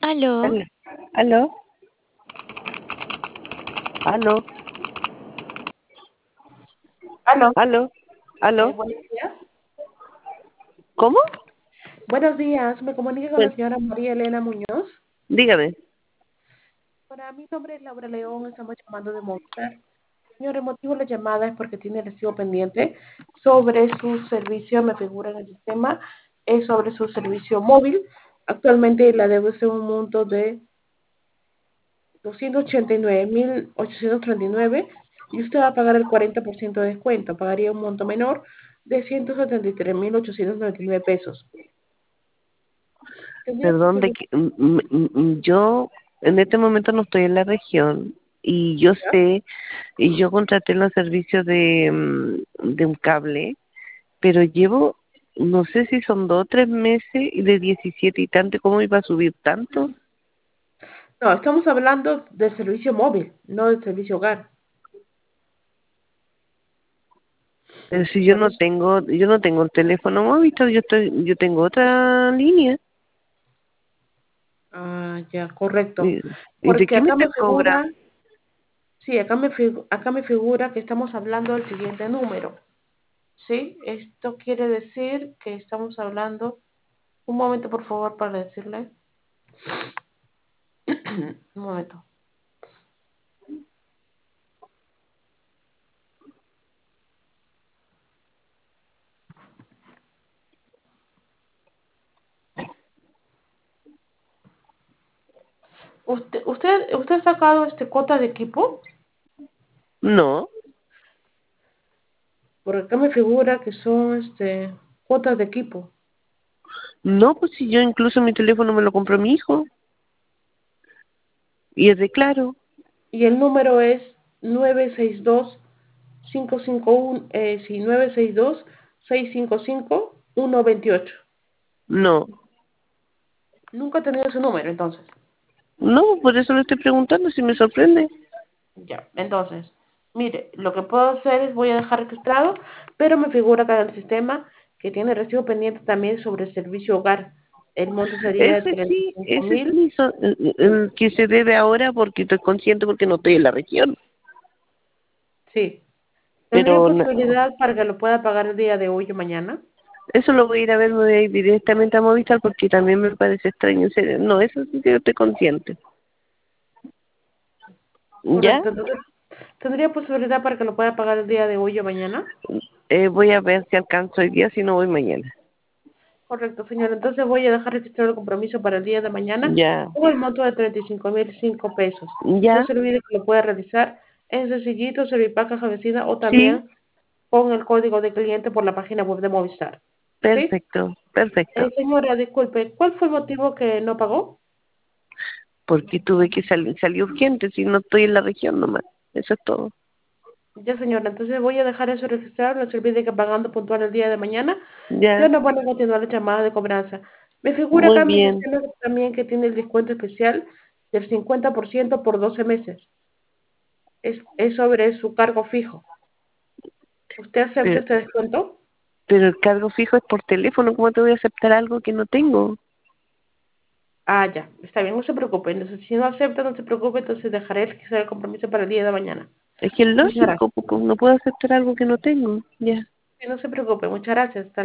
Aló, Aló, aló, aló, Aló, aló, aló. buenos días. ¿Cómo? Buenos días, me comunico con Pues, la señora María Elena Muñoz. dígame. Para mi nombre es Laura León, estamos llamando de Movistar. Señor, el motivo de la llamada es porque tiene recibo pendiente sobre su servicio, me figura en el sistema, es sobre su servicio móvil. Actualmente la deuda es en un monto de 289.839 y usted va a pagar el 40% de descuento, pagaría un monto menor de 173.899 pesos. Tendría Perdón, posibilidad. yo en este momento no estoy en la región y yo sé, y yo contraté los servicios de un cable, pero llevo, no sé si son 2 o 3 meses y de 17 y tanto, ¿cómo iba a subir tanto? No, estamos hablando del servicio móvil, no del servicio hogar. Pero si Por eso. yo no tengo el teléfono móvil, yo tengo otra línea. Ah, ya, correcto. ¿Y, y de Porque qué me acá estás me figura, cobrando? sí, acá me figura que estamos hablando del siguiente número. ¿Sí? Esto quiere decir que estamos hablando, un momento por favor para decirle, un momento. ¿Usted ha sacado cuota de equipo? No, Porque acá me figura que son cuotas de equipo. no, pues si yo incluso mi teléfono me lo compró mi hijo y es de Claro. Y el número es 962-551, sí, 962-655-128. No, Nunca he tenido ese número, entonces. no, por eso le estoy preguntando si me sorprende. Ya, entonces, mire, lo que puedo hacer es voy a dejar registrado, pero me figura acá en el sistema que tiene recibo pendiente también sobre el servicio hogar. El monto sería de treinta y cinco Ese mil. sí, el que se debe ahora porque estoy consciente porque no estoy en la región. Sí. ¿Tendría Pero posibilidad para que lo pueda pagar el día de hoy o mañana? eso lo voy a ir a ver, me voy a ir directamente a Movistar porque también me parece extraño. En serio. No, eso sí que yo estoy consciente. ¿Ya? Correcto. Entonces, ¿tendría posibilidad para que lo pueda pagar el día de hoy o mañana? Voy a ver si alcanzo hoy día, si no voy mañana. Correcto, señor. Entonces voy a dejar registrado el compromiso para el día de mañana Ya, con el monto de 35.005 pesos. No ya, se olvide que lo puede realizar en Sencillito, Servipack, Caja Vecina o sí, también con el código de cliente por la página web de Movistar. ¿Sí? perfecto, perfecto. Señora, disculpe, ¿cuál fue el motivo que no pagó? Porque tuve que salir, salí urgente, si no estoy en la región nomás. Eso es todo. Ya, señora, entonces voy a dejar eso registrado. No se olvide que pagando puntual el día de mañana, ya Ya, no van a continuar la llamada de cobranza. Me figura muy acá en mi bien. sistema también que tiene el descuento especial del 50% por 12 meses. Es sobre su cargo fijo. ¿Usted acepta Pero, este descuento? pero el cargo fijo es por teléfono, ¿cómo te voy a aceptar algo que no tengo? Ah, ya, está bien, no se preocupe. Entonces, si no acepta, no se preocupe, entonces dejaré que sea el compromiso para el día de mañana. Es que es Muchas lógico, gracias. porque no puedo aceptar algo que no tengo. Ya. Sí, no se preocupe, muchas gracias. Hasta